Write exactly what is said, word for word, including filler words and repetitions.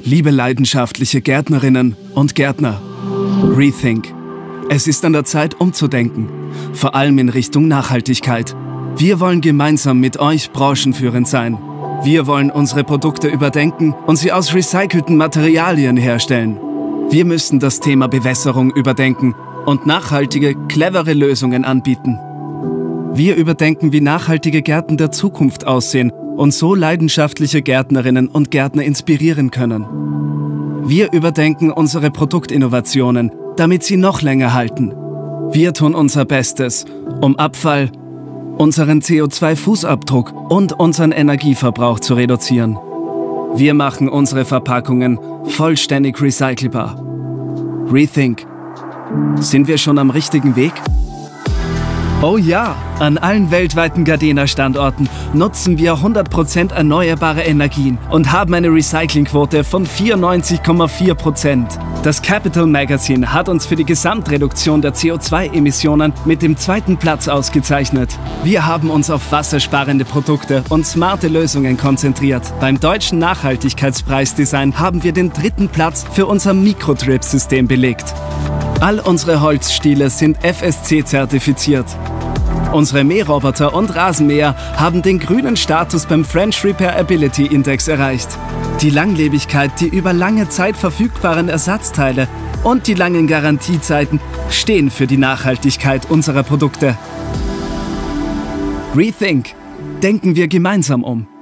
Liebe leidenschaftliche Gärtnerinnen und Gärtner, Rethink. Es ist an der Zeit umzudenken, vor allem in Richtung Nachhaltigkeit. Wir wollen gemeinsam mit euch branchenführend sein. Wir wollen unsere Produkte überdenken und sie aus recycelten Materialien herstellen. Wir müssen das Thema Bewässerung überdenken und nachhaltige, clevere Lösungen anbieten. Wir überdenken, wie nachhaltige Gärten der Zukunft aussehen und so leidenschaftliche Gärtnerinnen und Gärtner inspirieren können. Wir überdenken unsere Produktinnovationen, damit sie noch länger halten. Wir tun unser Bestes, um Abfall, unseren C O zwei Fußabdruck und unseren Energieverbrauch zu reduzieren. Wir machen unsere Verpackungen vollständig recycelbar. Rethink. Sind wir schon am richtigen Weg? Oh ja! An allen weltweiten Gardena-Standorten nutzen wir hundert Prozent erneuerbare Energien und haben eine Recyclingquote von vierundneunzig Komma vier Prozent. Das Capital Magazine hat uns für die Gesamtreduktion der C O zwei Emissionen mit dem zweiten Platz ausgezeichnet. Wir haben uns auf wassersparende Produkte und smarte Lösungen konzentriert. Beim Deutschen Nachhaltigkeitspreisdesign haben wir den dritten Platz für unser Mikrotrip-System belegt. All unsere Holzstiele sind F S C-zertifiziert. Unsere Mähroboter und Rasenmäher haben den grünen Status beim French Repairability Index erreicht. Die Langlebigkeit, die über lange Zeit verfügbaren Ersatzteile und die langen Garantiezeiten stehen für die Nachhaltigkeit unserer Produkte. Rethink. Denken wir gemeinsam um.